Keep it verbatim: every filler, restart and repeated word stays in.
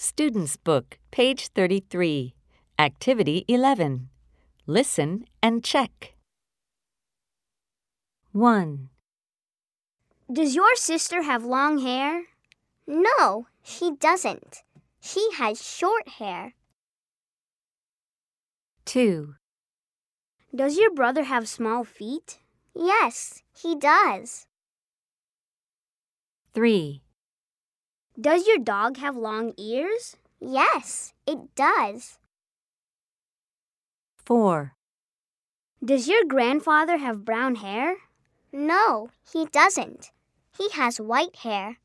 Student's Book, page thirty-three. Activity eleven. Listen and check. one. Does your sister have long hair? No, she doesn't. She has short hair. two. Does your brother have small feet? Yes, he does. three. Does your dog have long ears? Yes, it does. four. Does your grandfather have brown hair? No, he doesn't. He has white hair.